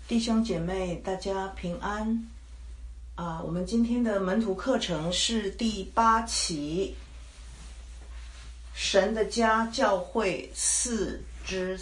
弟兄姐妹，大家平安我们今天的门徒课程是第8期，神的家教会4之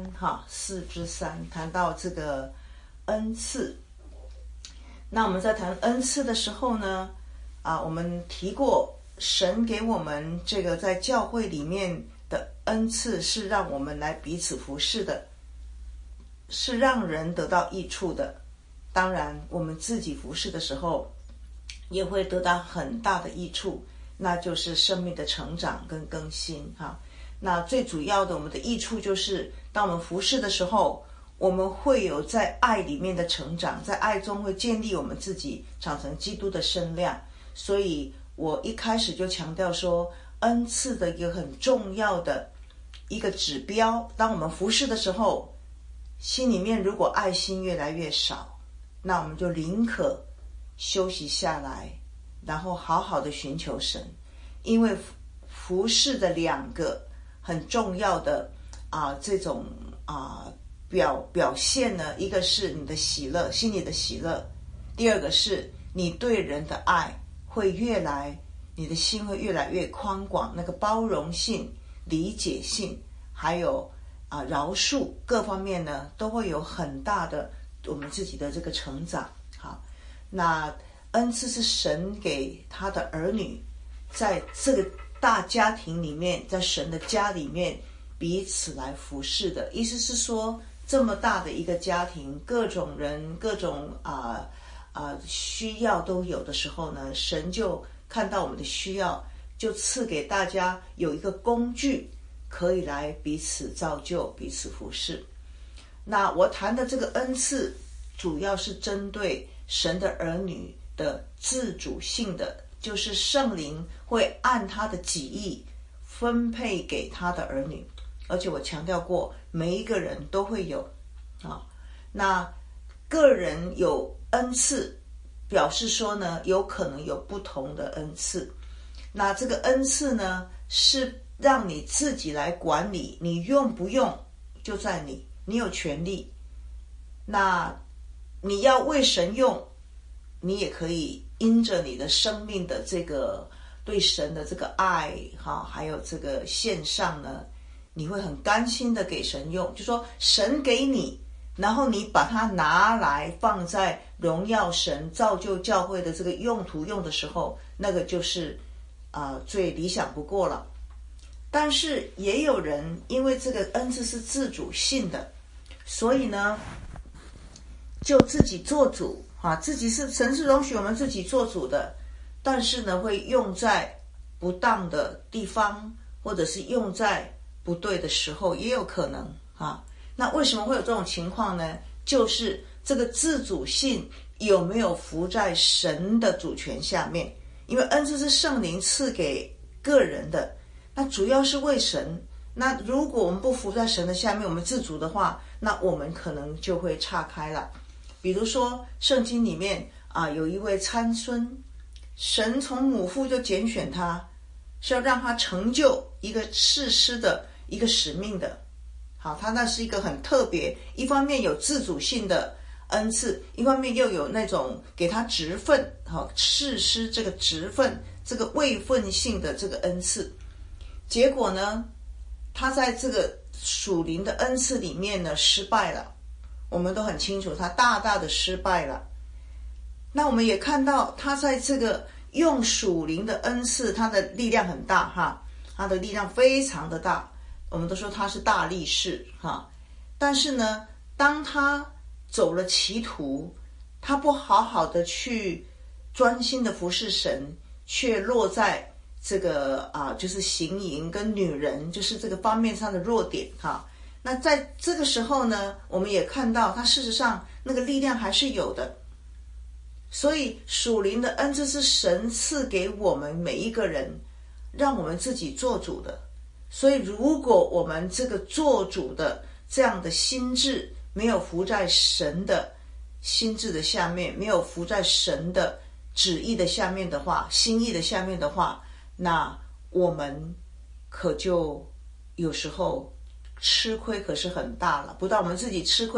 34之3，谈到这个恩赐。那我们在谈恩赐的时候呢，我们提过神给我们这个在教会里面的恩赐是让我们来彼此服侍的，是让人得到益处的。当然我们自己服侍的时候也会得到很大的益处，那就是生命的成长跟更新那最主要的我们的益处就是当我们服侍的时候，我们会有在爱里面的成长，在爱中会建立我们自己，长成基督的身量。所以我一开始就强调说，恩赐的一个很重要的一个指标，当我们服侍的时候，心里面如果爱心越来越少，那我们就宁可休息下来，然后好好的寻求神。因为服侍的2个很重要的这种表现呢，一个是你的喜乐，心里的喜乐；第二个是你对人的爱会你的心会越来越宽广，那个包容性、理解性，还有饶恕各方面呢，都会有很大的我们自己的这个成长。好，那恩赐是神给他的儿女，在这个大家庭里面，在神的家里面彼此来服侍的。意思是说，这么大的一个家庭，各种人、各种需要都有的时候呢，神就看到我们的需要，就赐给大家有一个工具，可以来彼此造就、彼此服侍。那我谈的这个恩赐，主要是针对神的儿女的自主性的，就是圣灵会按他的己意分配给他的儿女。而且我强调过，每一个人都会有那个人有恩赐，表示说呢，有可能有不同的恩赐。那这个恩赐呢，是让你自己来管理，你用不用就在你有权利。那你要为神用，你也可以因着你的生命的这个对神的这个爱还有这个献上呢，你会很甘心的给神用。就说神给你，然后你把它拿来放在荣耀神、造就教会的这个用途用的时候，那个就是最理想不过了。但是也有人因为这个恩赐是自主性的，所以呢就自己做主自己神是容许我们自己做主的，但是呢会用在不当的地方，或者是用在不对的时候，也有可能那为什么会有这种情况呢？就是这个自主性有没有服在神的主权下面。因为恩赐是圣灵赐给个人的，那主要是为神。那如果我们不服在神的下面，我们自主的话，那我们可能就会岔开了。比如说圣经里面有一位参孙，神从母腹就拣选他，是要让他成就一个士师的一个使命的。好，他那是一个很特别，一方面有自主性的恩赐，一方面又有那种给他职分士师这个职分，这个位分性的这个恩赐。结果呢，他在这个属灵的恩赐里面呢失败了。我们都很清楚，他大大的失败了。那我们也看到他在这个用属灵的恩赐，他的力量很大他的力量非常的大，我们都说他是大力士但是呢，当他走了歧途，他不好好的去专心的服侍神，却落在这个就是行淫跟女人，就是这个方面上的弱点那在这个时候呢，我们也看到他事实上那个力量还是有的。所以属灵的恩赐是神赐给我们每一个人，让我们自己做主的。所以如果我们这个做主的这样的心智没有服在神的心智的下面，没有服在神的旨意的下面的话，心意的下面的话，那我们可就有时候吃亏可是很大了。不但我们自己吃亏，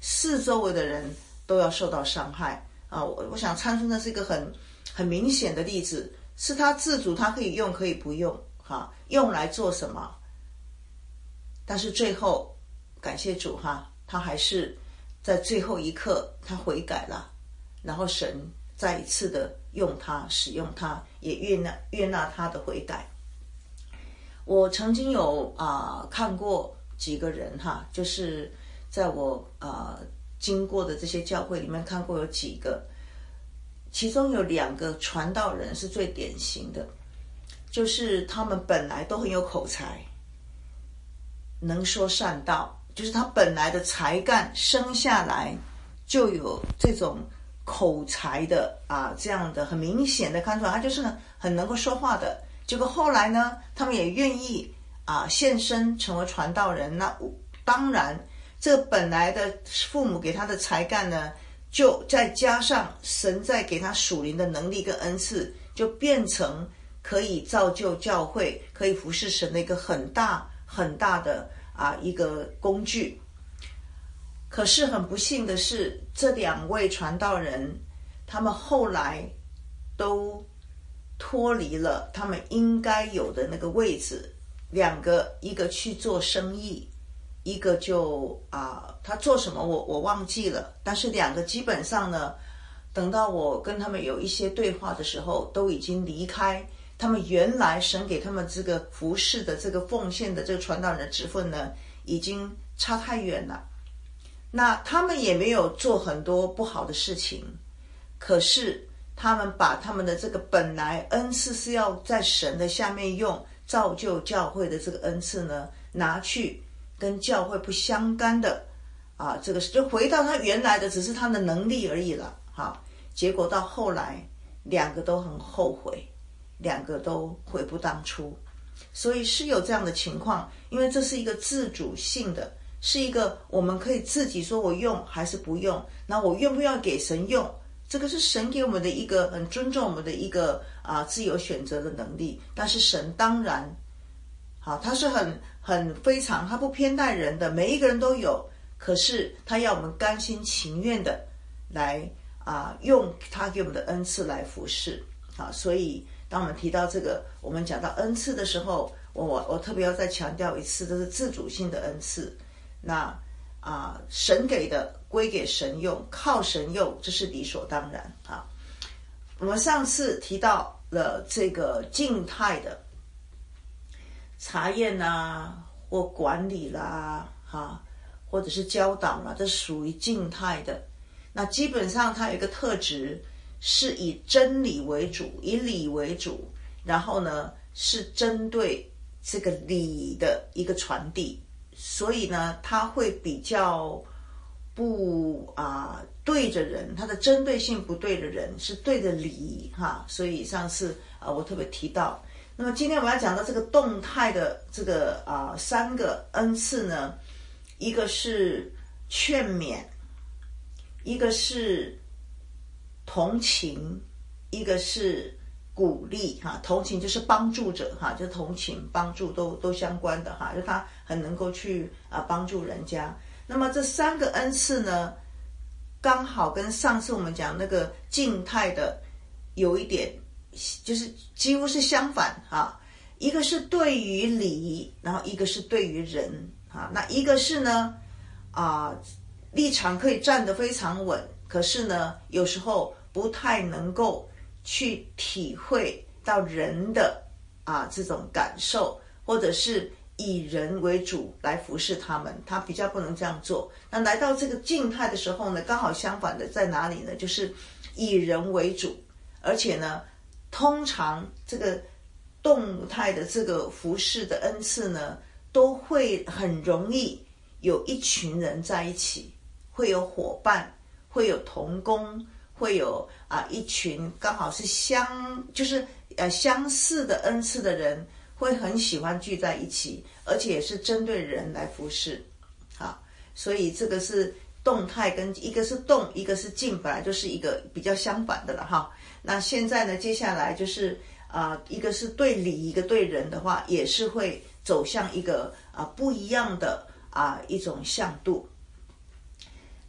四周围的人都要受到伤害啊！我想参孙呢是一个很明显的例子，是他自主，他可以用可以不用哈，用来做什么？但是最后感谢主哈，他还是在最后一刻他悔改了，然后神再一次的用他使用他，也悦纳他的悔改。我曾经有看过几个人哈，就是在我经过的这些教会里面看过有几个，其中有2个传道人是最典型的，就是他们本来都很有口才，能说善道，就是他本来的才干生下来就有这种口才的这样的很明显的看出来，他就是很能够说话的。结果后来呢，他们也愿意献身成为传道人。那当然这本来的父母给他的才干呢，就再加上神在给他属灵的能力跟恩赐，就变成可以造就教会，可以服侍神的一个很大很大的一个工具。可是很不幸的是，这2位传道人他们后来都脱离了他们应该有的那个位置。2个，一个去做生意，一个就他做什么我忘记了，但是2个基本上呢，等到我跟他们有一些对话的时候，都已经离开他们原来神给他们这个服事的这个奉献的这个传道人的职分呢，已经差太远了。那他们也没有做很多不好的事情，可是他们把他们的这个本来恩赐是要在神的下面用，造就教会的这个恩赐呢，拿去跟教会不相干的这个就回到他原来的，只是他的能力而已了结果到后来2个都很后悔，2个都悔不当初。所以是有这样的情况，因为这是一个自主性的，是一个我们可以自己说我用还是不用，那我愿不愿意给神用，这个是神给我们的一个很尊重我们的一个自由选择的能力。但是神当然他是很非常，他不偏待人的，每一个人都有，可是他要我们甘心情愿的来用他给我们的恩赐来服侍所以当我们提到这个，我们讲到恩赐的时候，我特别要再强调一次，这是自主性的恩赐。那神给的归给神用，靠神用，这是理所当然我们上次提到了这个静态的查验或管理啦或者是教导啦，这属于静态的。那基本上它有一个特质，是以真理为主，以理为主，然后呢是针对这个理的一个传递，所以呢它会比较不对着人，它的针对性不对着人，是对着理所以上次我特别提到。那么今天我们要讲到这个动态的这个3个恩赐呢，一个是劝勉，一个是同情，一个是鼓励同情就是帮助者就同情帮助都相关的就他很能够去帮助人家。那么这3个恩赐呢，刚好跟上次我们讲那个静态的有一点就是几乎是相反一个是对于理，然后一个是对于人那一个是呢立场可以站得非常稳，可是呢有时候不太能够去体会到人的这种感受，或者是以人为主来服侍他们，他比较不能这样做。那来到这个静态的时候呢，刚好相反的在哪里呢？就是以人为主，而且呢通常这个动态的这个服侍的恩赐呢，都会很容易有一群人在一起，会有伙伴，会有同工，会有一群刚好是相似的恩赐的人，会很喜欢聚在一起，而且也是针对人来服侍所以这个是动态，跟一个是动一个是静，本来就是一个比较相反的了那现在呢，接下来就是一个是对理，一个对人的话，也是会走向一个不一样的一种向度。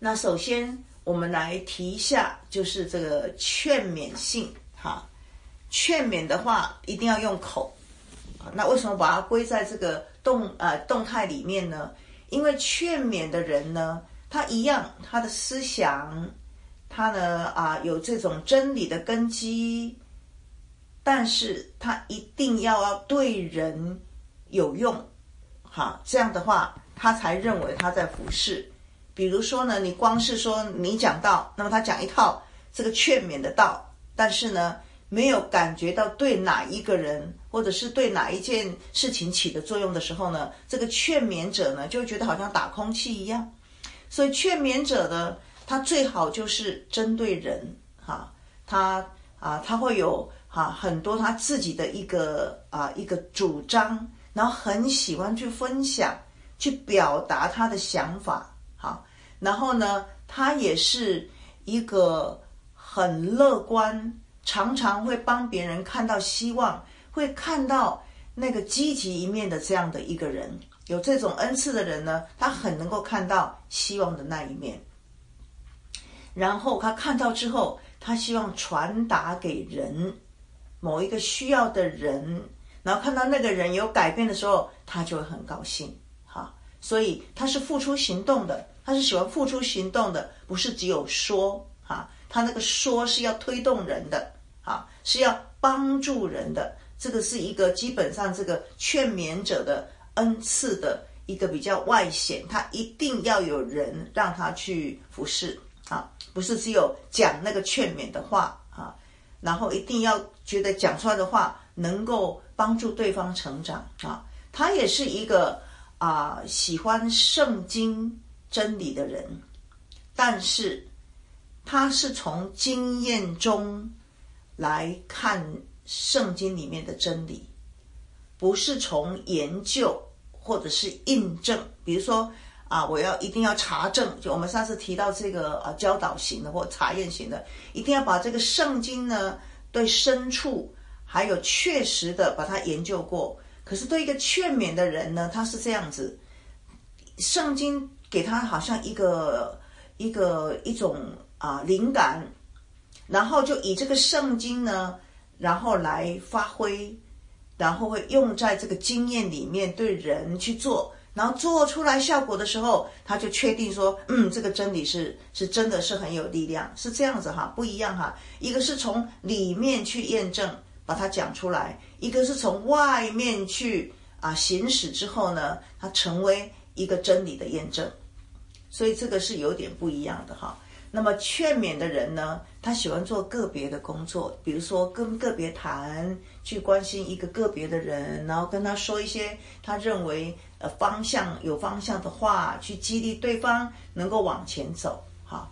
那首先我们来提一下，就是这个劝勉性哈。劝勉的话一定要用口，那为什么把它归在这个动态里面呢？因为劝勉的人呢，他一样，他的思想，他呢有这种真理的根基，但是他一定要对人有用，这样的话他才认为他在服事。比如说呢，你光是说你讲道，那么他讲一套这个劝勉的道，但是呢没有感觉到对哪一个人或者是对哪一件事情起的作用的时候呢，这个劝勉者呢就会觉得好像打空气一样。所以劝勉者呢，他最好就是针对人，他会有很多他自己的一个主张，然后很喜欢去分享，去表达他的想法，然后呢他也是一个很乐观，常常会帮别人看到希望，会看到那个积极一面的这样的一个人。有这种恩赐的人呢，他很能够看到希望的那一面，然后他看到之后，他希望传达给人，某一个需要的人，然后看到那个人有改变的时候，他就会很高兴。所以他是付出行动的，他是喜欢付出行动的，不是只有说，他那个说是要推动人的，是要帮助人的。这个是一个基本上这个劝勉者的恩赐的一个比较外显，他一定要有人让他去服侍，不是只有讲那个劝勉的话，然后一定要觉得讲出来的话能够帮助对方成长，他也是一个喜欢圣经真理的人，但是他是从经验中来看圣经里面的真理，不是从研究或者是印证。比如说我一定要查证，就我们上次提到这个教导型的或查验型的，一定要把这个圣经呢对深处还有确实的把它研究过。可是对一个劝勉的人呢，他是这样子，圣经给他好像一种灵感，然后就以这个圣经呢，然后来发挥，然后会用在这个经验里面对人去做，然后做出来效果的时候，他就确定说这个真理是真的是很有力量，是这样子不一样一个是从里面去验证把它讲出来，一个是从外面去行使之后呢，它成为一个真理的验证。所以这个是有点不一样的那么劝勉的人呢，他喜欢做个别的工作，比如说跟个别谈，去关心一个个别的人，然后跟他说一些他认为有方向的话，去激励对方能够往前走。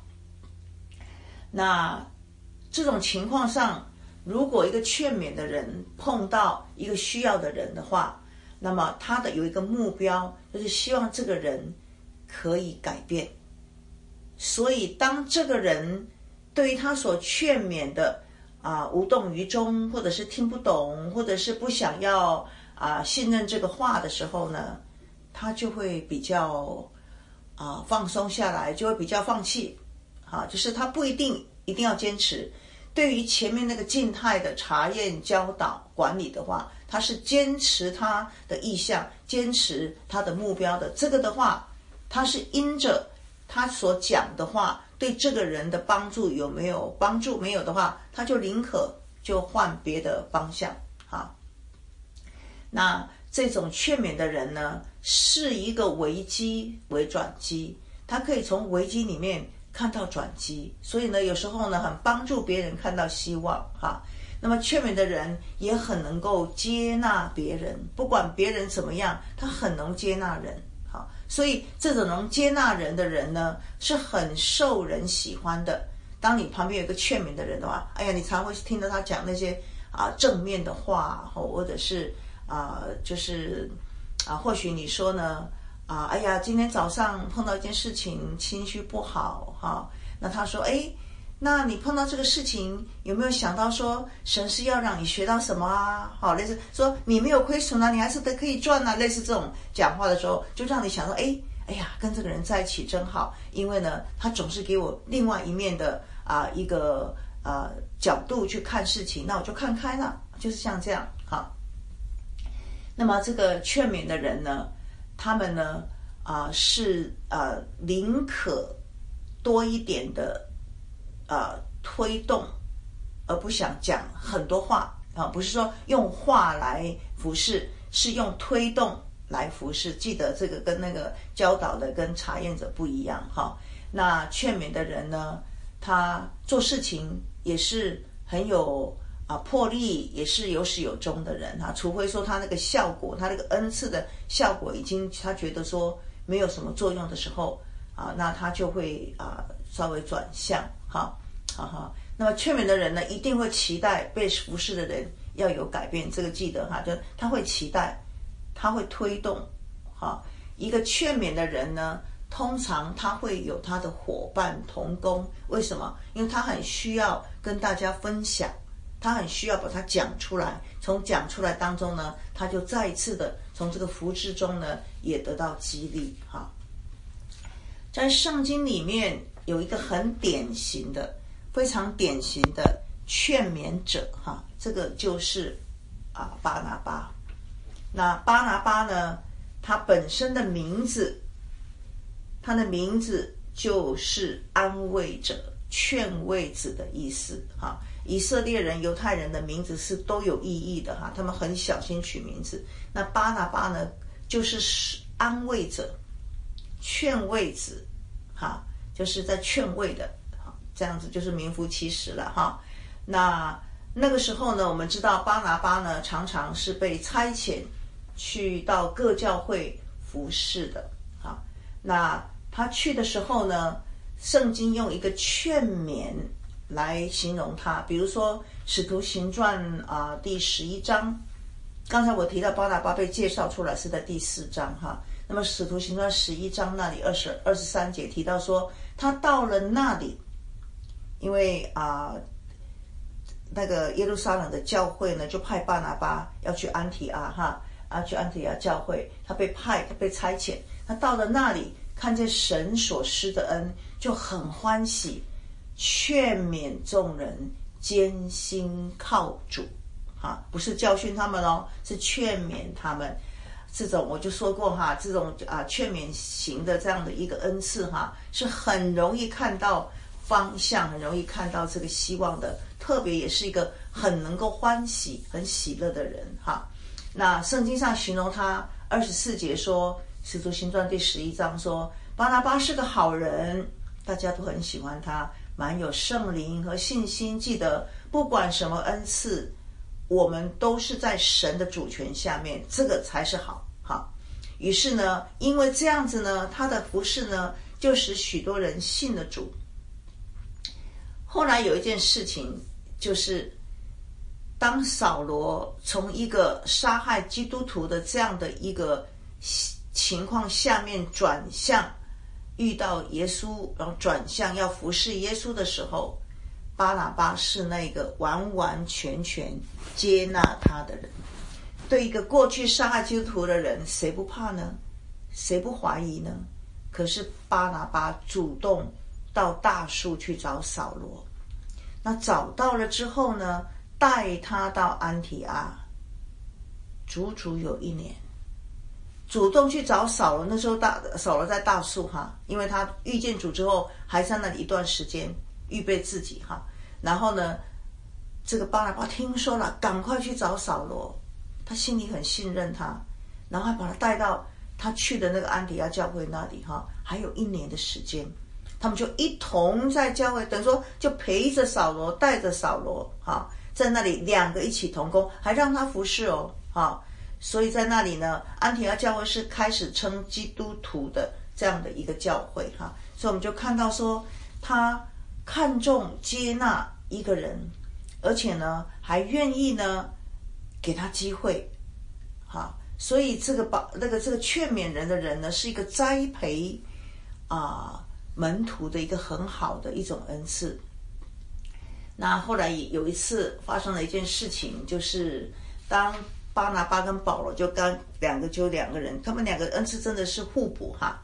那这种情况上，如果一个劝勉的人碰到一个需要的人的话，那么他有一个目标，就是希望这个人可以改变。所以当这个人对于他所劝勉的无动于衷，或者是听不懂，或者是不想要信任这个话的时候呢，他就会比较放松下来，就会比较放弃。就是他不一定要坚持。对于前面那个静态的查验、教导、管理的话，他是坚持他的意向，坚持他的目标的。这个的话，他是因着他所讲的话对这个人的帮助有没有帮助，没有的话，他就宁可就换别的方向。那这种劝勉的人呢，是一个危机为转机，他可以从危机里面看到转机，所以呢有时候呢很帮助别人看到希望。那么劝勉的人也很能够接纳别人，不管别人怎么样，他很能接纳人。所以这种能接纳人的人呢，是很受人喜欢的。当你旁边有一个劝勉的人的话，你常会听到他讲那些正面的话，或者是就是或许你说呢今天早上碰到一件事情，情绪不好那他说那你碰到这个事情有没有想到说神是要让你学到什么类似说你没有亏损你还是可以赚类似这种讲话的时候，就让你想说哎呀，跟这个人在一起真好，因为呢，他总是给我另外一面的一个角度去看事情，那我就看开了，就是像这样哈。那么这个劝勉的人呢，他们呢是宁可多一点的推动，而不想讲很多话不是说用话来服侍，是用推动来服侍。记得这个跟那个教导的跟查验者不一样哈。那劝勉的人呢，他做事情也是很有魄力，也是有始有终的人除非说他那个效果，他那个恩赐的效果已经他觉得说没有什么作用的时候那他就会稍微转向那么劝勉的人呢，一定会期待被服侍的人要有改变，这个记得就他会期待，他会推动一个劝勉的人呢，通常他会有他的伙伴同工。为什么？因为他很需要跟大家分享，他很需要把它讲出来，从讲出来当中呢，他就再一次的从这个服事中呢也得到激励在圣经里面有一个很典型的非常典型的劝勉者这个就是巴拿巴。那巴拿巴呢，他本身的名字，他的名字就是安慰者、劝慰子的意思以色列人、犹太人的名字是都有意义的他们很小心取名字。那巴拿巴呢，就是安慰者、劝慰子就是在劝慰的这样子，就是名副其实了那个时候呢，我们知道巴拿巴呢常常是被差遣去到各教会服侍的那他去的时候呢，圣经用一个劝勉来形容他。比如说使徒行传第11章，刚才我提到巴拿巴被介绍出来是在第4章那么使徒行传11章那里23节提到说，他到了那里，因为那个耶路撒冷的教会呢，就派巴拿巴要去安提阿去安提阿教会，他被差遣，他到了那里，看见神所施的恩，就很欢喜，劝勉众人艰辛靠主不是教训他们是劝勉他们。这种我就说过这种劝勉型的这样的一个恩赐是很容易看到方向，很容易看到这个希望的，特别也是一个很能够欢喜、很喜乐的人那圣经上形容他24节说，使徒行传第11章说，巴拿巴是个好人，大家都很喜欢他，满有圣灵和信心。记得不管什么恩赐，我们都是在神的主权下面，这个才是好。于是呢，因为这样子呢，他的服事呢，就使许多人信了主。后来有一件事情，就是当扫罗从一个杀害基督徒的这样的一个情况下面转向遇到耶稣，然后转向要服侍耶稣的时候，巴拿巴是那个完完全全接纳他的人。对一个过去杀害基督徒的人，谁不怕呢？谁不怀疑呢？可是巴拿巴主动到大树去找扫罗，那找到了之后呢，带他到安提阿，足足有1年。主动去找扫罗，那时候扫罗在大树因为他遇见主之后还在那里一段时间预备自己然后呢，这个巴拿巴听说了，赶快去找扫罗，他心里很信任他，然后还把他带到他去的那个安提阿教会那里还有1年的时间，他们就一同在教会，等于说就陪着扫罗，带着扫罗在那里2个一起同工，还让他服侍所以在那里呢，安提阿教会是开始称基督徒的这样的一个教会所以我们就看到说，他看重接纳一个人，而且呢还愿意呢给他机会所以这个劝勉人的人呢，是一个栽培门徒的一个很好的一种恩赐。那后来有一次发生了一件事情，就是当巴拿巴跟保罗两个人，他们2个恩赐真的是互补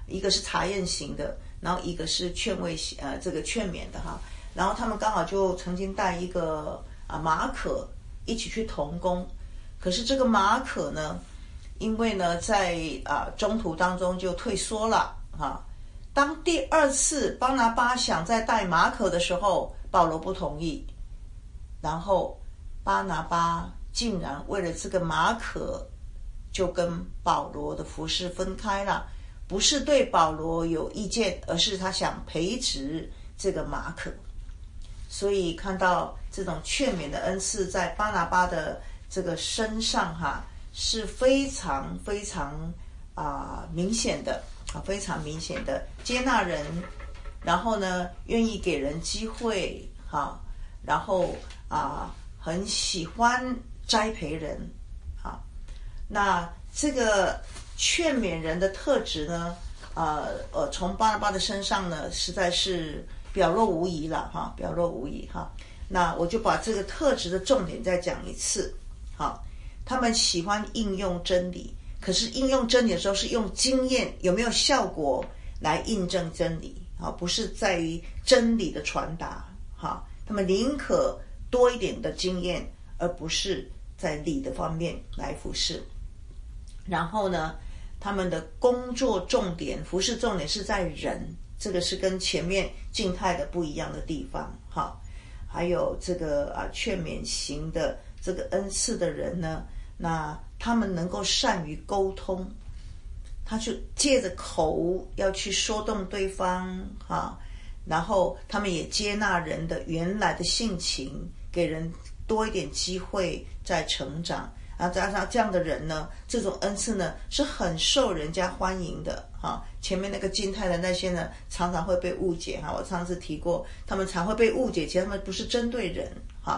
一个是查验型的，然后一个是劝慰型，这个劝勉的哈。然后他们刚好就曾经带一个马可一起去同工，可是这个马可呢，因为呢在中途当中就退缩了哈。当第二次巴拿巴想再带马可的时候，保罗不同意，然后巴拿巴竟然为了这个马可就跟保罗的服事分开了，不是对保罗有意见，而是他想培植这个马可。所以看到这种劝勉的恩赐在巴拿巴的这个身上是非常非常明显的，非常明显的接纳人，然后呢愿意给人机会然后很喜欢栽培人那这个劝勉人的特质呢从巴拿巴的身上呢实在是表露无遗了表露无遗那我就把这个特质的重点再讲一次他们喜欢应用真理，可是应用真理的时候是用经验有没有效果来印证真理不是在于真理的传达他们宁可多一点的经验，而不是在理的方面来服事。然后呢他们的工作重点服事重点是在人，这个是跟前面静态的不一样的地方还有这个劝勉型的这个恩赐的人呢，那他们能够善于沟通，他就借着口要去说动对方然后他们也接纳人的原来的性情，给人多一点机会在成长加上这样的人呢，这种恩赐呢是很受人家欢迎的前面那个静态的那些呢常常会被误解我上次提过，他们常会被误解，其实他们不是针对人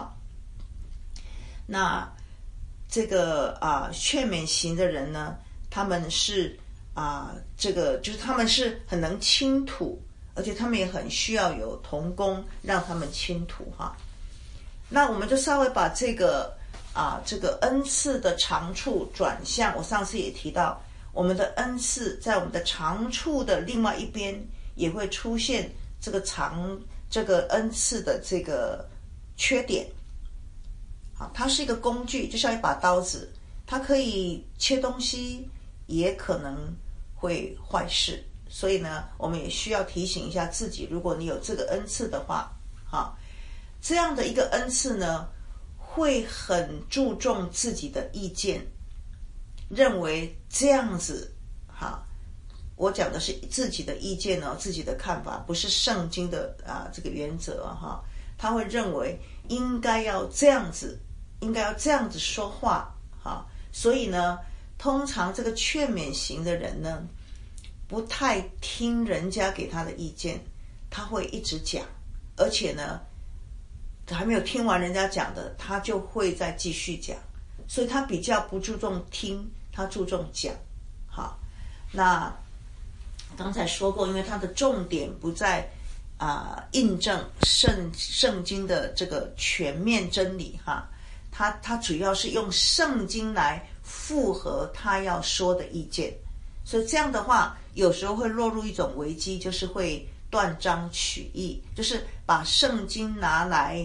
那这个劝勉型的人呢，他们是这个就是他们是很能倾吐，而且他们也很需要有同工让他们倾吐那我们就稍微把这个恩赐的长处转向，我上次也提到，我们的恩赐在我们的长处的另外一边也会出现这个恩赐的这个缺点它是一个工具，就像一把刀子，它可以切东西，也可能会坏事。所以呢我们也需要提醒一下自己，如果你有这个恩赐的话这样的一个恩赐呢会很注重自己的意见，认为这样子我讲的是自己的意见自己的看法，不是圣经的这个原则他会认为应该要这样子，应该要这样子说话所以呢通常这个劝勉型的人呢不太听人家给他的意见，他会一直讲，而且呢还没有听完人家讲的他就会再继续讲，所以他比较不注重听，他注重讲那刚才说过，因为他的重点不在印证圣经的这个全面真理他主要是用圣经来符合他要说的意见，所以这样的话有时候会落入一种危机，就是会断章取义，就是把圣经拿来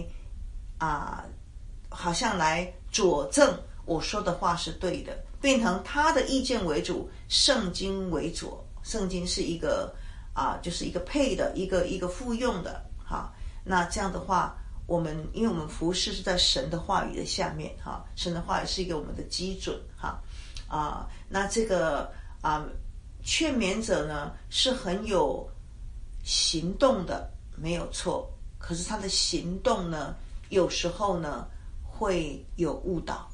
好像来佐证我说的话是对的，变成他的意见为主，圣经为佐，圣经是一个就是一个配的一个附用的那这样的话因为我们服事是在神的话语的下面神的话语是一个我们的基准那这个劝勉者呢是很有行动的，没有错，可是他的行动呢有时候呢会有误导，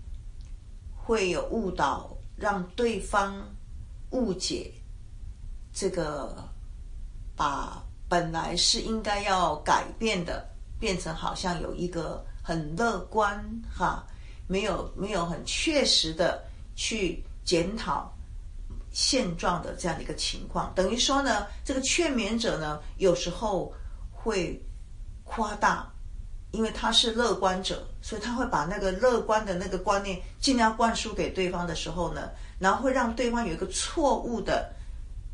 让对方误解这个，把本来是应该要改变的变成好像有一个很乐观没有很确实的去检讨现状的这样的一个情况，等于说呢这个劝勉者呢有时候会夸大，因为他是乐观者，所以他会把那个乐观的那个观念尽量灌输给对方的时候呢，然后会让对方有一个错误的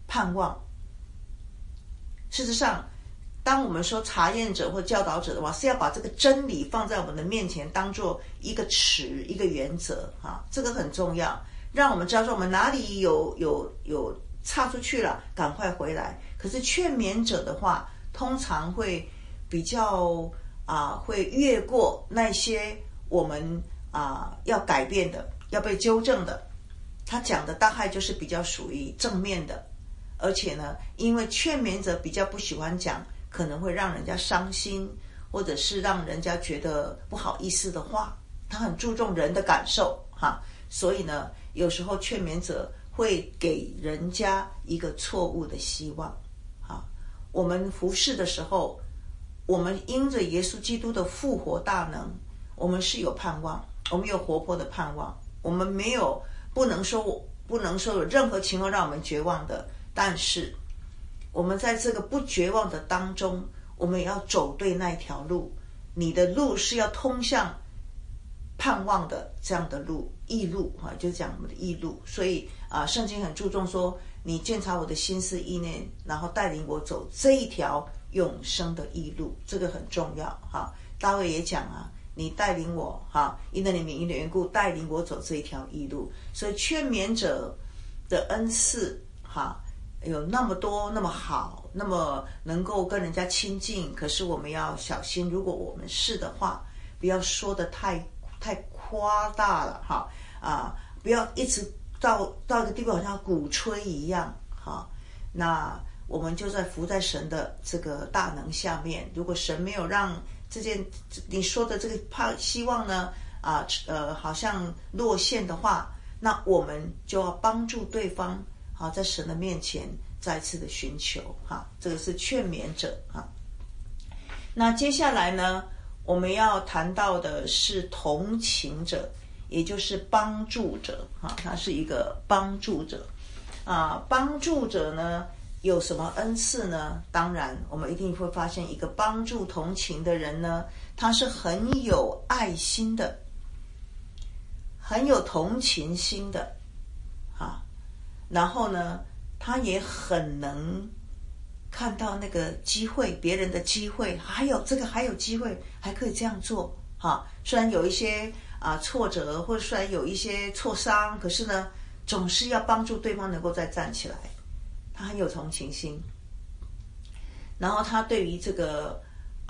盼望。事实上，当我们说查验者或教导者的话，是要把这个真理放在我们的面前，当做一个尺、一个原则啊，这个很重要，让我们知道说我们哪里有岔出去了，赶快回来。可是劝勉者的话，通常会比较会越过那些我们要改变的、要被纠正的。他讲的大概就是比较属于正面的，而且呢，因为劝勉者比较不喜欢讲可能会让人家伤心，或者是让人家觉得不好意思的话，他很注重人的感受所以呢，有时候劝勉者会给人家一个错误的希望我们服侍的时候，我们因着耶稣基督的复活大能，我们是有盼望，我们有活泼的盼望，我们不能说有任何情况让我们绝望的，但是我们在这个不绝望的当中，我们也要走对那条路。你的路是要通向盼望的这样的路，义路就讲我们的义路。所以圣经很注重说，你鉴察我的心思意念，然后带领我走这一条永生的义路，这个很重要大卫也讲你带领我因着你名义的缘故，带领我走这一条义路。所以劝勉者的恩赐有那么多，那么好，那么能够跟人家亲近，可是我们要小心，如果我们是的话，不要说的太夸大了不要一直到一个地步好像鼓吹一样那我们就在服在神的这个大能下面。如果神没有让你说的这个希望呢好像落线的话，那我们就要帮助对方在神的面前再次的寻求这个是劝勉者那接下来呢，我们要谈到的是同情者，也就是帮助者他是一个帮助者帮助者呢有什么恩赐呢？当然我们一定会发现，一个帮助同情的人呢，他是很有爱心的，很有同情心的然后呢，他也很能看到那个机会，别人的机会，还有机会，还可以这样做虽然有一些挫折，或者虽然有一些挫伤，可是呢，总是要帮助对方能够再站起来。他很有同情心，然后他对于这个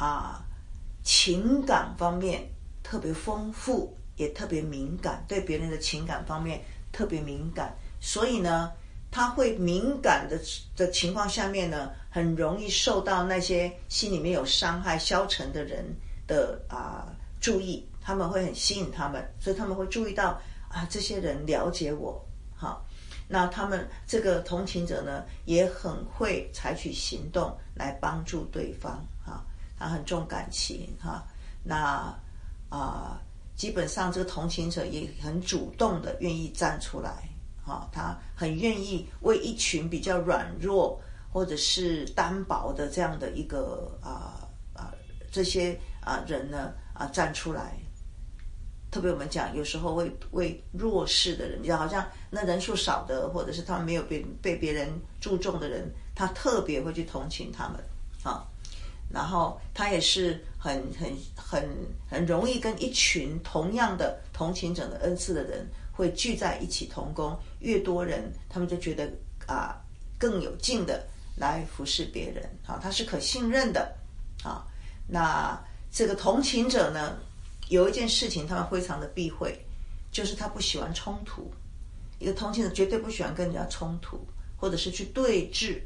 情感方面特别丰富，也特别敏感，对别人的情感方面特别敏感，所以呢，他会敏感的情况下面呢，很容易受到那些心里面有伤害、消沉的人的注意，他们会很吸引他们，所以他们会注意到这些人了解我那他们这个同情者呢，也很会采取行动来帮助对方他很重感情那基本上这个同情者也很主动的愿意站出来他很愿意为一群比较软弱或者是单薄的这样的一个这些人呢站出来。特别我们讲，有时候会为弱势的人，好像那人数少的，或者是他们没有被别人注重的人，他特别会去同情他们然后他也是很容易跟一群同样的同情者的恩赐的人会聚在一起同工，越多人他们就觉得更有劲的来服侍别人他是可信任的那这个同情者呢，有一件事情他们非常的避讳，就是他不喜欢冲突。一个同情者绝对不喜欢跟人家冲突，或者是去对峙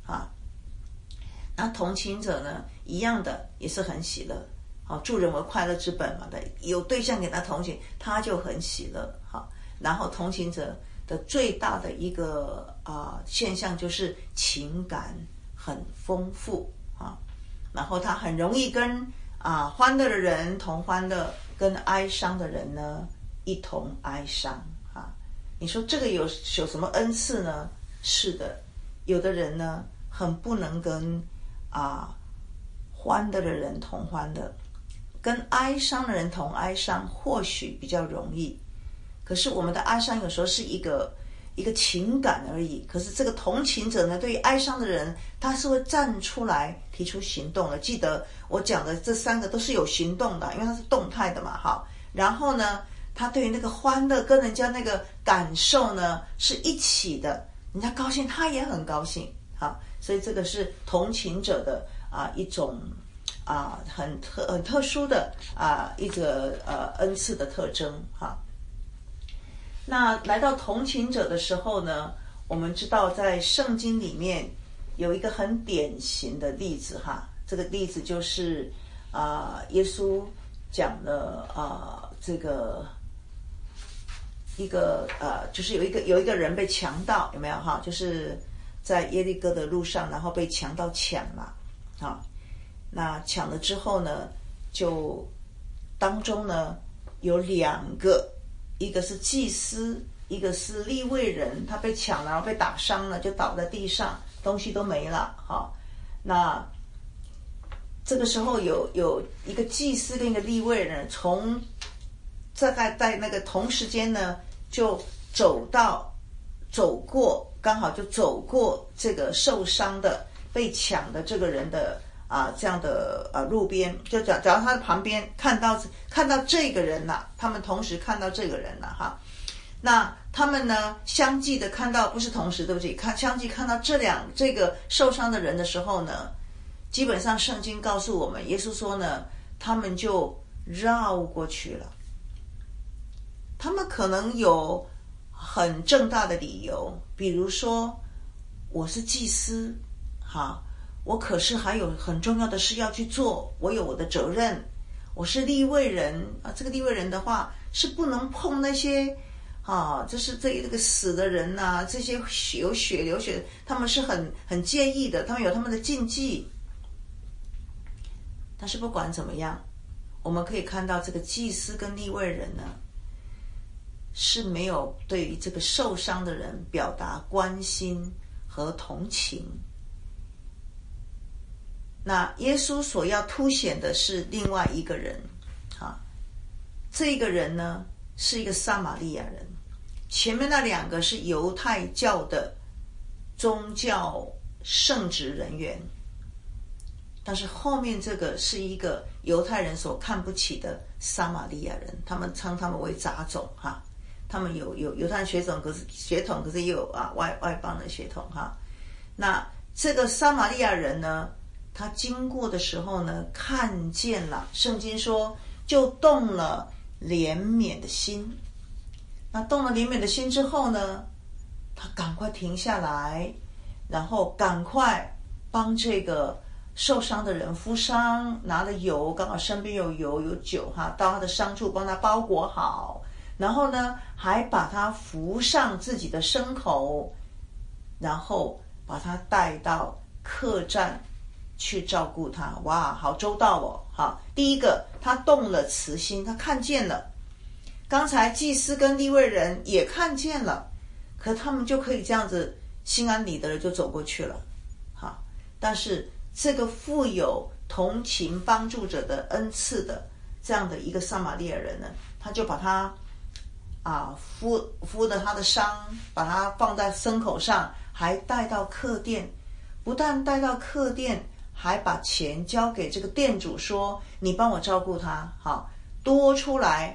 那同情者呢，一样的也是很喜乐助人为快乐之本嘛，有对象给他同情，他就很喜乐然后同情者的最大的一个现象就是情感很丰富然后他很容易跟欢乐的人同欢乐，跟哀伤的人呢一同哀伤你说这个有什么恩赐呢？是的，有的人呢很不能跟欢乐的人同欢乐，跟哀伤的人同哀伤或许比较容易，可是我们的哀伤有时候是一个一个情感而已。可是这个同情者呢，对于哀伤的人，他是会站出来提出行动的。记得我讲的这3个都是有行动的，因为它是动态的嘛，哈。然后呢，他对于那个欢乐跟人家那个感受呢是一起的，人家高兴他也很高兴，好，所以这个是同情者的一种很特殊的一个恩赐的特征哈。那来到同情者的时候呢，我们知道在圣经里面有一个很典型的例子哈，这个例子就是耶稣讲了这个一个就是有一个人被强盗，有没有哈？就是在耶利哥的路上，然后被强盗抢了啊。那抢了之后呢，就当中呢有2个，一个是祭司，一个是利未人，他被抢了，然后被打伤了，就倒在地上，东西都没了哈。那这个时候有一个祭司跟一个利未人，大概在那个同时间呢，就走过，刚好就走过这个受伤的被抢的这个人的这样的路边，就只要他的旁边看到这个人了，他们同时看到这个人了哈。那他们呢相继的看到，不是同时对不起，相继看到这个受伤的人的时候呢，基本上圣经告诉我们，耶稣说呢，他们就绕过去了。他们可能有很正大的理由，比如说我是祭司我可是还有很重要的事要去做，我有我的责任。我是利未人这个利未人的话是不能碰那些就是这个死的人这些有血流血，他们是很介意的，他们有他们的禁忌。但是不管怎么样，我们可以看到这个祭司跟利未人呢是没有对于这个受伤的人表达关心和同情。那耶稣所要凸显的是另外一个人这个人呢是一个撒玛利亚人，前面那2个是犹太教的宗教圣职人员，但是后面这个是一个犹太人所看不起的撒玛利亚人，他们称他们为杂种他们有犹太血统，可是也有外邦的血统那这个撒玛利亚人呢，他经过的时候呢，看见了，圣经说就动了怜悯的心。那动了怜悯的心之后呢，他赶快停下来，然后赶快帮这个受伤的人敷伤，拿了油，刚好身边有油有酒到他的伤处帮他包裹好，然后呢还把他扶上自己的牲口，然后把他带到客栈去照顾他。哇，好周到好，第一个他动了慈心，他看见了，刚才祭司跟利未人也看见了，可他们就可以这样子心安理得的就走过去了但是这个富有同情帮助者的恩赐的这样的一个撒玛利亚人呢，他就把他敷了他的伤，把他放在牲口上，还带到客店，不但带到客店，还把钱交给这个店主，说你帮我照顾他多出来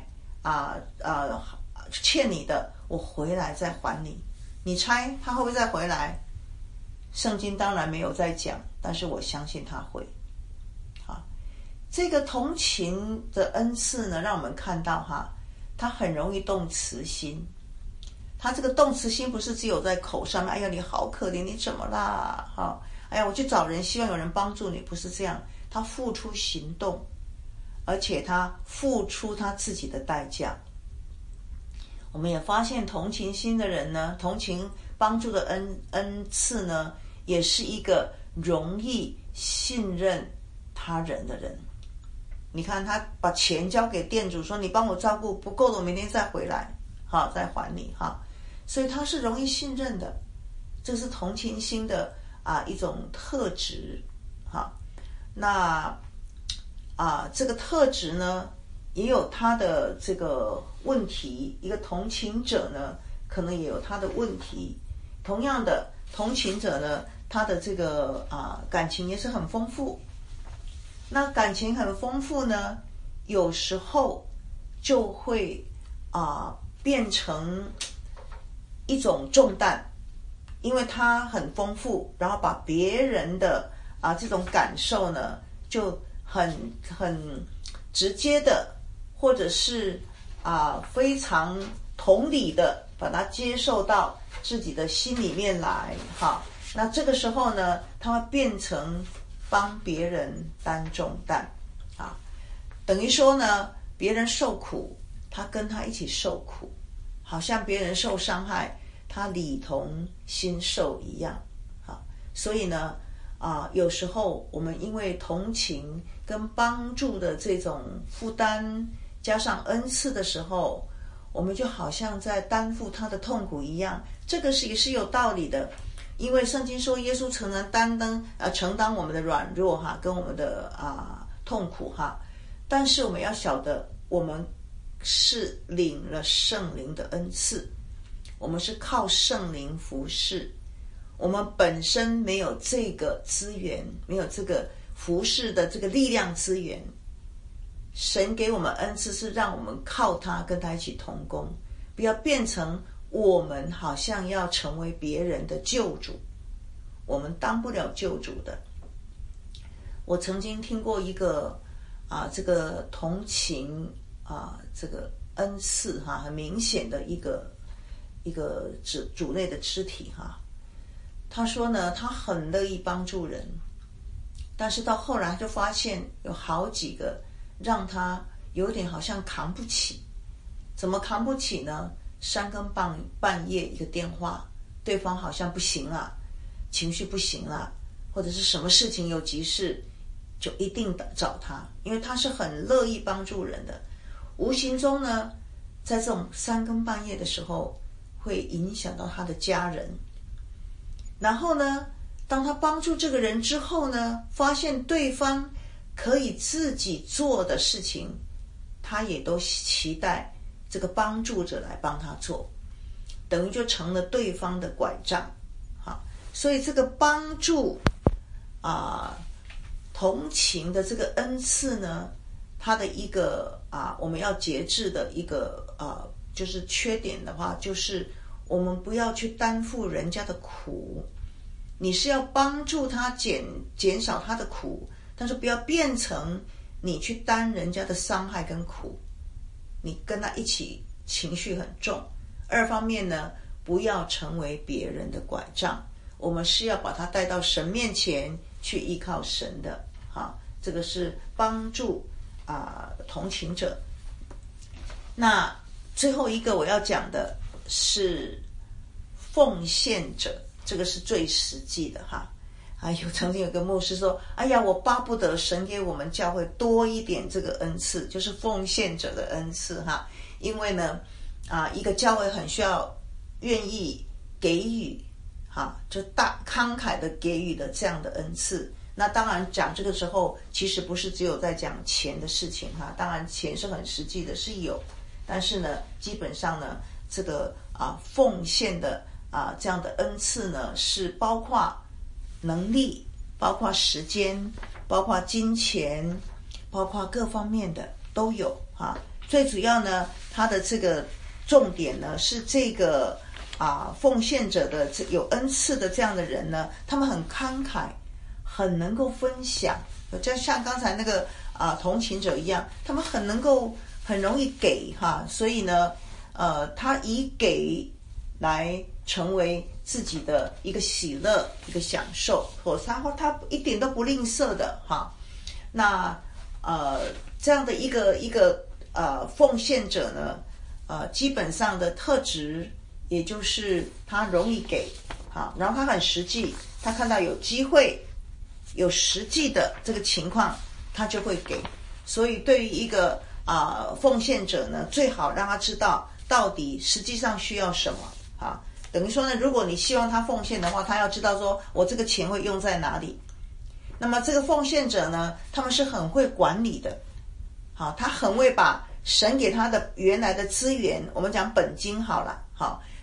欠你的我回来再还你。你猜他会不会再回来？圣经当然没有在讲，但是我相信他会这个同情的恩赐呢，让我们看到他很容易动慈心。他这个动慈心不是只有在口上面，哎呀你好可怜，你怎么啦哎呀我去找人，希望有人帮助你，不是这样。他付出行动，而且他付出他自己的代价。我们也发现同情心的人呢，同情帮助的恩赐呢，也是一个容易信任他人的人。你看他把钱交给店主，说你帮我照顾，不够了我明天再回来再还你所以他是容易信任的，这是同情心的一种特质那这个特质呢也有他的这个问题。一个同情者呢， 可能也有他的问题。同样的，同情者呢，他的这个感情也是很丰富。那感情很丰富呢，有时候就会变成一种重担，因为他很丰富，然后把别人的这种感受呢，就很直接的，或者是非常同理的把它接受到自己的心里面来。那这个时候呢，他会变成帮别人担重担等于说呢，别人受苦，他跟他一起受苦，好像别人受伤害，他理同心受一样。所以呢有时候我们因为同情跟帮助的这种负担，加上恩赐的时候，我们就好像在担负他的痛苦一样。这个也是有道理的，因为圣经说耶稣曾能承担我们的软弱跟我们的痛苦但是我们要晓得，我们是领了圣灵的恩赐，我们是靠圣灵服侍，我们本身没有这个资源，没有这个服侍的这个力量资源。神给我们恩赐是让我们靠他跟他一起同工，不要变成我们好像要成为别人的救主，我们当不了救主的。我曾经听过一个这个同情这个恩赐很明显的一个主内的肢体他说呢，他很乐意帮助人，但是到后来就发现有好几个让他有点好像扛不起。怎么扛不起呢？3更半夜一个电话，对方好像不行了，情绪不行了，或者是什么事情有急事，就一定找他，因为他是很乐意帮助人的。无形中呢，在这种3更半夜的时候，会影响到他的家人。然后呢，当他帮助这个人之后呢，发现对方可以自己做的事情，他也都期待这个帮助者来帮他做，等于就成了对方的拐杖。所以这个帮助同情的这个恩赐呢，它的一个我们要节制的一个就是缺点的话，就是我们不要去担负人家的苦。你是要帮助他减少他的苦，但是不要变成你去担人家的伤害跟苦，你跟他一起情绪很重。二方面呢，不要成为别人的拐杖，我们是要把他带到神面前去依靠神的。这个是帮助同情者。那最后一个我要讲的是奉献者，这个是最实际的曾经有个牧师说，哎呀，我巴不得神给我们教会多一点这个恩赐，就是奉献者的恩赐因为呢一个教会很需要愿意给予就慷慨的给予的这样的恩赐。那当然讲这个时候其实不是只有在讲钱的事情当然钱是很实际的，是有，但是呢基本上呢这个奉献的这样的恩赐呢，是包括能力，包括时间，包括金钱，包括各方面的都有最主要呢，它的这个重点呢是这个奉献者的有恩赐的这样的人呢，他们很慷慨，很能够分享，就像刚才那个同情者一样，他们很容易给所以呢他以给来成为自己的一个喜乐，一个享受，他一点都不吝啬的那这样的一个奉献者呢基本上的特质也就是他容易给然后他很实际，他看到有机会有实际的这个情况，他就会给。所以对于一个奉献者呢，最好让他知道到底实际上需要什么等于说呢，如果你希望他奉献的话，他要知道说我这个钱会用在哪里。那么这个奉献者呢，他们是很会管理的他很会把神给他的原来的资源，我们讲本金好了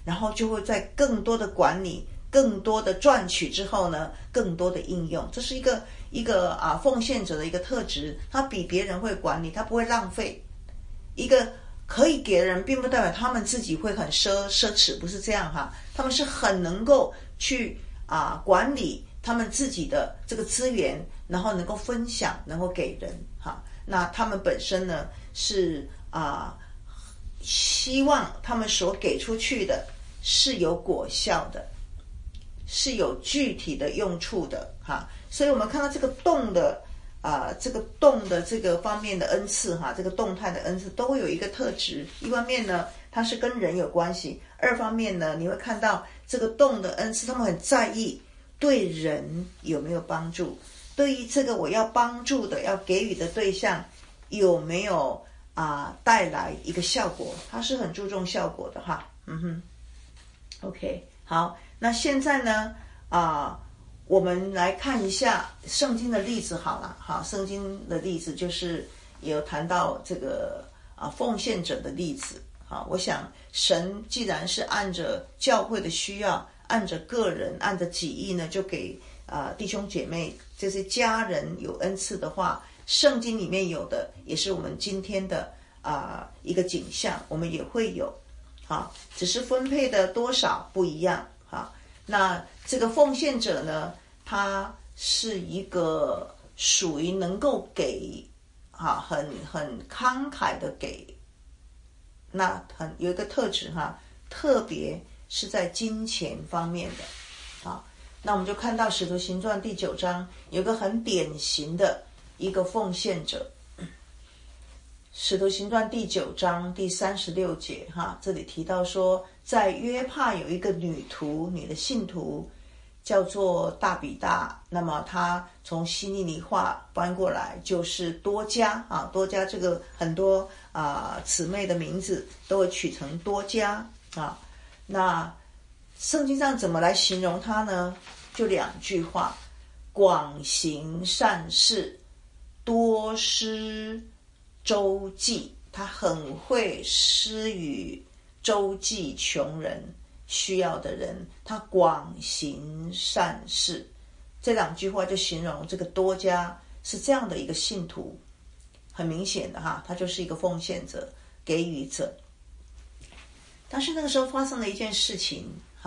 然后就会在更多的管理、更多的赚取之后呢，更多的应用。这是一个奉献者的一个特质，他比别人会管理，他不会浪费。一个可以给人，并不代表他们自己会很奢侈，不是这样哈。他们是很能够去管理他们自己的这个资源，然后能够分享，能够给人哈。那他们本身呢是希望他们所给出去的是有果效的，是有具体的用处的哈。所以我们看到这个动的这个方面的恩赐哈，这个动态的恩赐都有一个特质。一方面呢，它是跟人有关系；二方面呢，你会看到这个动的恩赐，他们很在意对人有没有帮助，对于这个我要帮助的、要给予的对象有没有带来一个效果，他是很注重效果的哈。OK， 好，那现在呢我们来看一下圣经的例子好了。好，圣经的例子就是有谈到这个奉献者的例子。好，我想神既然是按着教会的需要，按着个人，按着己意呢，就给弟兄姐妹这些家人有恩赐的话，圣经里面有的也是我们今天的一个景象，我们也会有。好，只是分配的多少不一样。好，那这个奉献者呢，他是一个属于能够给很慷慨的给。那有一个特质特别是在金钱方面的。那我们就看到使徒行传第9章有一个很典型的一个奉献者。使徒行传第9章第36节这里提到说，在约帕有一个女的信徒叫做大比大，那么她从希利尼话翻过来就是多加多加，这个很多姊妹的名字都会取成多加那圣经上怎么来形容她呢？就2句话：广行善事，多施周济。他很会施予周济穷人、需要的人，他广行善事。这2句话就形容这个多加是这样的一个信徒，很明显的他就是一个奉献者、给予者。但是那个时候发生了一件事情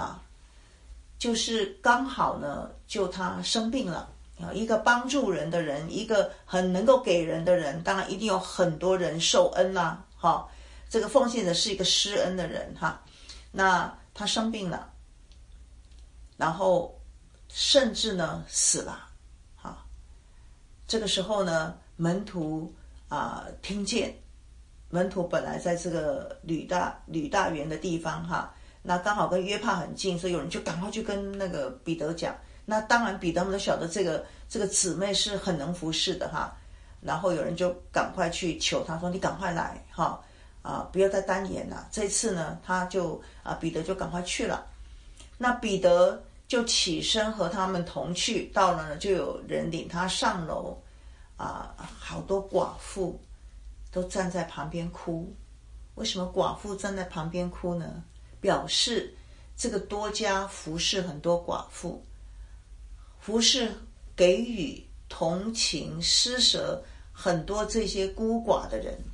就是刚好呢，就他生病了。一个帮助人的人，一个很能够给人的人，当然一定有很多人受恩啦。这个奉献者是一个施恩的人那他生病了，然后甚至呢死了。这个时候呢，门徒听见，门徒本来在这个吕大园的地方那刚好跟约帕很近，所以有人就赶快去跟那个彼得讲。那当然彼得们都晓得这个姊妹是很能服侍的然后有人就赶快去求他说，你赶快来不要再单言了。这次呢，他就彼得就赶快去了。那彼得就起身和他们同去，到了呢，就有人领他上楼好多寡妇都站在旁边哭。为什么寡妇站在旁边哭呢？表示这个多加服侍很多寡妇，服侍给予同情施舍很多这些孤寡的人。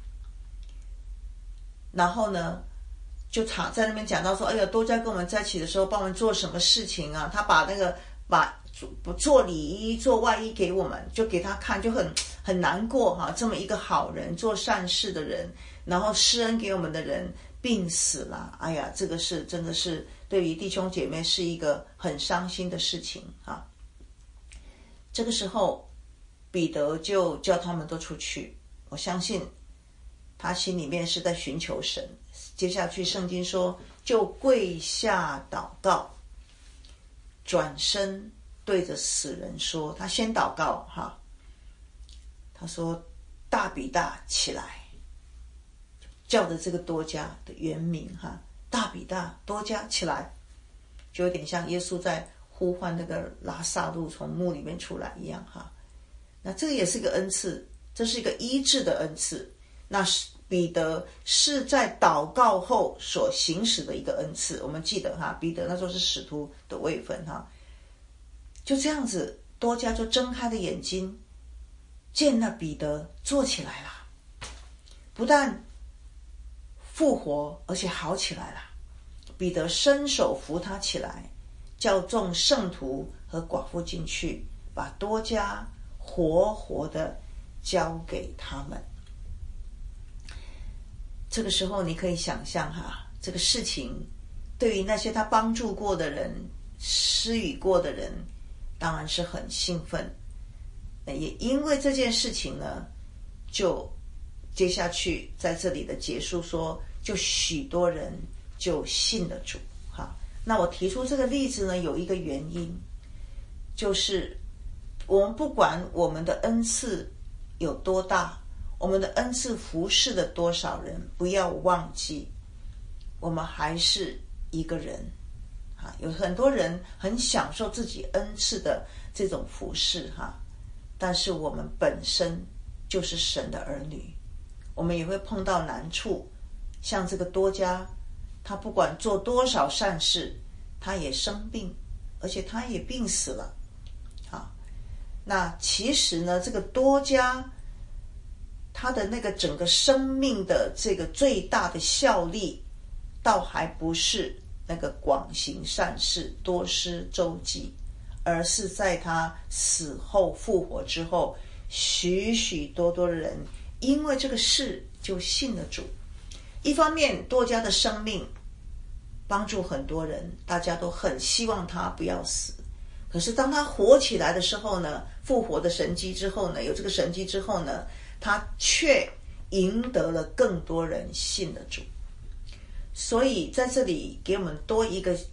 然后呢，就在那边讲到说，哎呀，多加跟我们在一起的时候帮我们做什么事情他把做礼衣做外衣给我们，就给他看，就很难过这么一个好人，做善事的人，然后施恩给我们的人病死了。哎呀，这个是真的是对于弟兄姐妹是一个很伤心的事情这个时候彼得就叫他们都出去。我相信他心里面是在寻求神。接下去圣经说，就跪下祷告，转身对着死人说，他先祷告他说，大比大起来，叫的这个多加的原名大比大多加起来，就有点像耶稣在呼唤那个拉撒路从墓里面出来一样那这个也是一个恩赐，这是一个医治的恩赐。 彼得是在祷告后所行使的一个恩赐。我们记得哈，彼得那时候是使徒的位分哈，就这样子，多加就睁开了眼睛，见了彼得坐起来了，不但复活，而且好起来了。彼得伸手扶他起来，叫众圣徒和寡妇进去，把多加活活的交给他们。这个时候你可以想象哈，这个事情对于那些他帮助过的人、施予过的人，当然是很兴奋。也因为这件事情呢，就接下去在这里的结束说，就许多人就信了主。那我提出这个例子呢，有一个原因，就是我们不管我们的恩赐有多大，我们的恩赐服侍了多少人，不要忘记我们还是一个人。有很多人很享受自己恩赐的这种服侍但是我们本身就是神的儿女，我们也会碰到难处。像这个多加，他不管做多少善事，他也生病，而且他也病死了。那其实呢，这个多加他的那个整个生命的这个最大的效力，倒还不是那个广行善事、多施周济，而是在他死后复活之后，许许多多的人因为这个事就信了主。一方面多加的生命帮助很多人，大家都很希望他不要死。可是当他活起来的时候呢，复活的神迹之后呢，有这个神迹之后呢，他却赢得了更多人信了主。所以在这里给我们多一个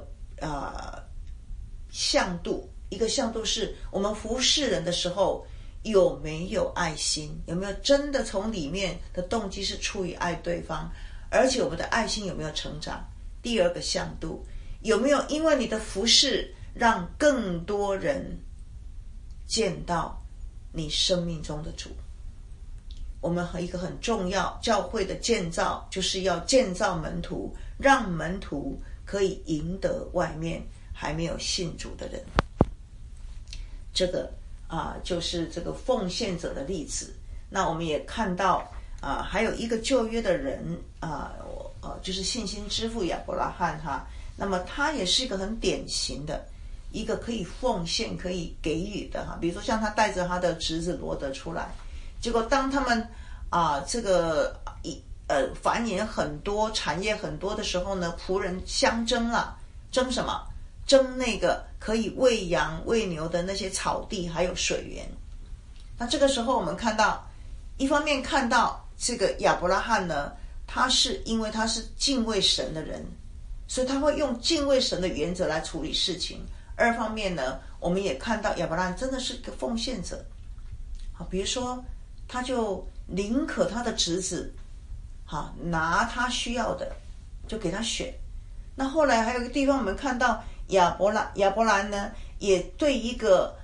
向度，一个向度是我们服侍人的时候有没有爱心，有没有真的从里面的动机是出于爱对方，而且我们的爱心有没有成长。第二个向度，有没有因为你的服侍让更多人见到你生命中的主。我们一个很重要教会的建造，就是要建造门徒，让门徒可以赢得外面还没有信主的人。这个就是这个奉献者的例子。那我们也看到还有一个旧约的人就是信心之父亚伯拉罕那么他也是一个很典型的一个可以奉献可以给予的比如说像他带着他的侄子罗德出来，结果当他们这个繁衍很多，产业很多的时候呢，仆人相争了。争什么？争那个可以喂羊喂牛的那些草地还有水源。那这个时候我们看到，一方面看到这个亚伯拉罕呢，他是因为他是敬畏神的人，所以他会用敬畏神的原则来处理事情。二方面呢，我们也看到亚伯拉罕真的是一个奉献者。比如说他就宁可他的侄子拿他需要的就给他选。那后来还有一个地方我们看到亚伯兰呢，也对一个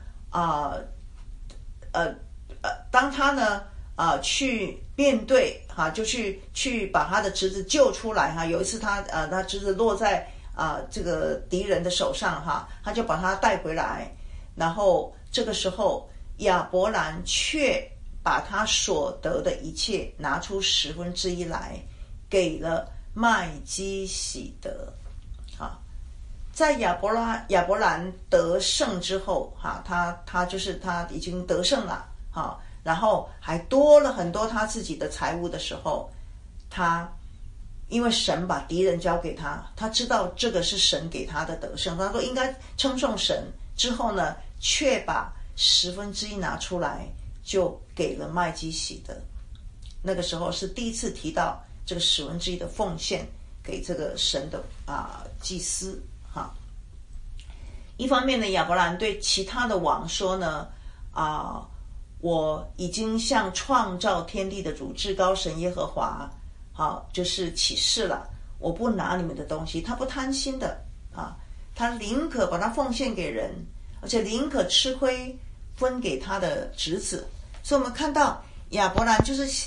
当他呢去面对就去把他的侄子救出来有一次他侄子落在这个敌人的手上他就把他带回来，然后这个时候亚伯兰却把他所得的一切拿出1/10来给了麦基洗德。在亚伯兰得胜之后他就是他已经得胜了然后还多了很多他自己的财物的时候，他因为神把敌人交给他，他知道这个是神给他的得胜，他说应该称颂神，之后呢却把1/10拿出来就给了麦基洗德。那个时候是第一次提到这个1/10的奉献给这个神的祭司一方面呢，亚伯兰对其他的王说呢我已经向创造天地的主至高神耶和华就是起誓了，我不拿你们的东西。他不贪心的他宁可把它奉献给人，而且宁可吃亏分给他的侄子。所以我们看到亚伯兰就是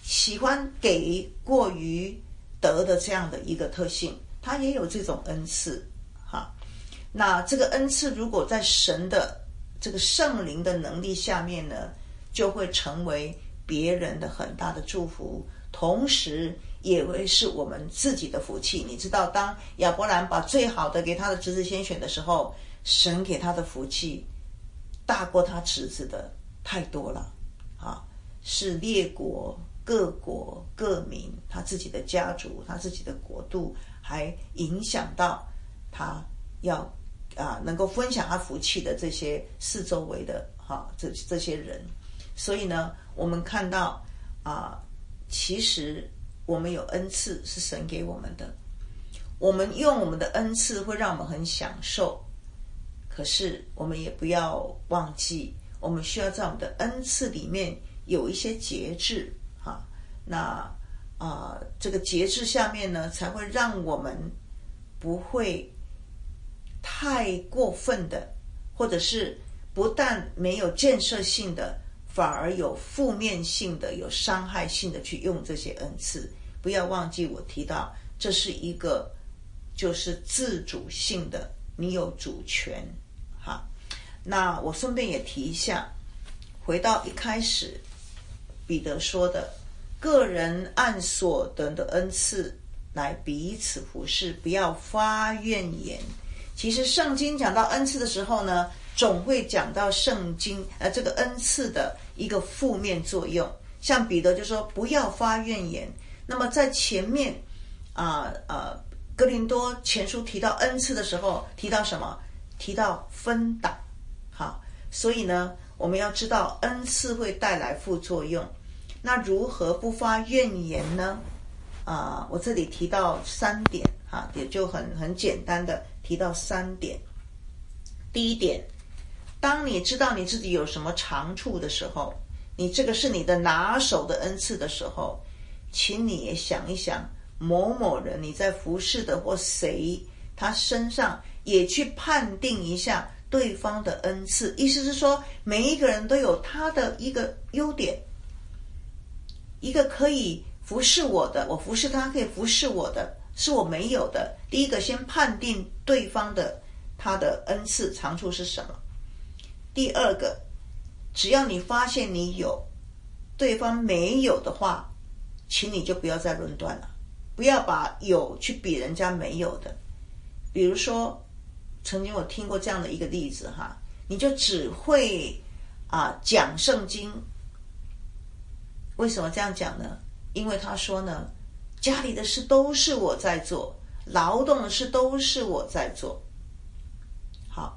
喜欢给过于得的这样的一个特性，他也有这种恩赐哈。那这个恩赐如果在神的这个圣灵的能力下面呢，就会成为别人的很大的祝福，同时也会是我们自己的福气。你知道，当亚伯兰把最好的给他的侄子先选的时候，神给他的福气大过他侄子的太多了啊！是列国、各国、各民，他自己的家族、他自己的国度，还影响到他要能够分享他福气的这些四周围的这些人。所以呢，我们看到其实我们有恩赐是神给我们的，我们用我们的恩赐会让我们很享受，可是我们也不要忘记，我们需要在我们的恩赐里面有一些节制那这个节制下面呢，才会让我们不会太过分的，或者是不但没有建设性的，反而有负面性的、有伤害性的去用这些恩赐。不要忘记我提到，这是一个就是自主性的，你有主权那我顺便也提一下，回到一开始彼得说的，个人按所得的恩赐来彼此服侍，不要发怨言。其实圣经讲到恩赐的时候呢，总会讲到圣经这个恩赐的一个负面作用。像彼得就说不要发怨言。那么在前面哥林多前书提到恩赐的时候，提到什么？提到分党。好，所以呢，我们要知道恩赐会带来副作用。那如何不发怨言呢？我这里提到3点也就很简单的提到3点。第一点，当你知道你自己有什么长处的时候，你这个是你的拿手的恩赐的时候，请你也想一想某某人你在服侍的或谁，他身上也去判定一下对方的恩赐。意思是说，每一个人都有他的一个优点，一个可以服侍我的，我服侍他可以服侍我的，是我没有的。第一个先判定对方的他的恩赐长处是什么。第二个，只要你发现你有，对方没有的话，请你就不要再论断了，不要把有去比人家没有的。比如说，曾经我听过这样的一个例子你就只会讲圣经。为什么这样讲呢？因为他说呢，家里的事都是我在做，劳动的事都是我在做。好，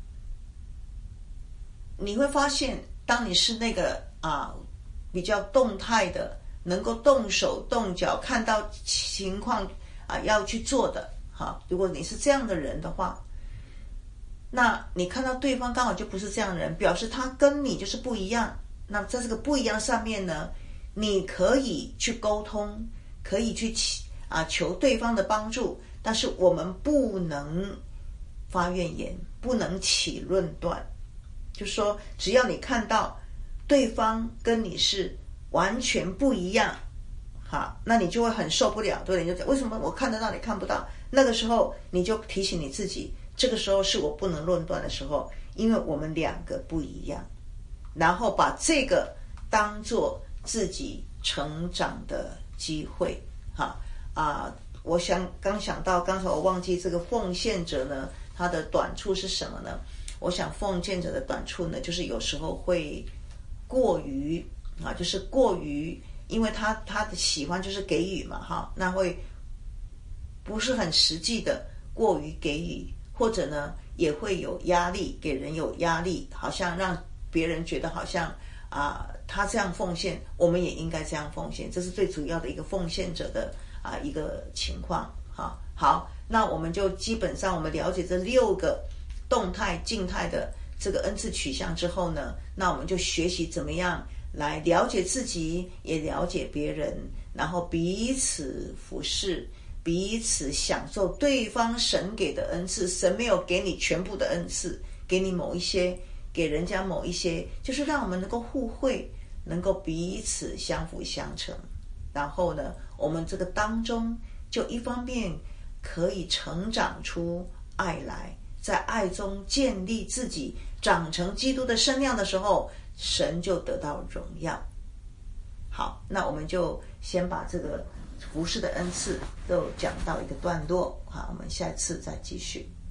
你会发现，当你是那个比较动态的，能够动手动脚，看到情况要去做的如果你是这样的人的话，那你看到对方刚好就不是这样的人，表示他跟你就是不一样。那在这个不一样上面呢，你可以去沟通，可以去求对方的帮助，但是我们不能发怨言，不能起论断。就是说，只要你看到对方跟你是完全不一样那你就会很受不了，对，你就讲为什么我看得到你看不到？那个时候你就提醒你自己，这个时候是我不能论断的时候，因为我们两个不一样。然后把这个当作自己成长的机会我刚想到，刚才我忘记这个奉献者呢，他的短处是什么呢？我想奉献者的短处呢，就是有时候会过于就是过于，因为他的喜欢就是给予嘛那会不是很实际的过于给予，或者呢也会有压力，给人有压力，好像让别人觉得好像他这样奉献，我们也应该这样奉献，这是最主要的一个奉献者的一个情况好，那我们就基本上我们了解这6个动态静态的这个恩赐取向之后呢，那我们就学习怎么样来了解自己，也了解别人，然后彼此服侍，彼此享受对方神给的恩赐。神没有给你全部的恩赐，给你某一些，给人家某一些，就是让我们能够互惠，能够彼此相辅相成。 然后呢，我们这个当中就一方面可以成长出爱来，在爱中建立自己，长成基督的身量的时候，神就得到荣耀。好，那我们就先把这个服事的恩赐都讲到一个段落，好，我们下次再继续。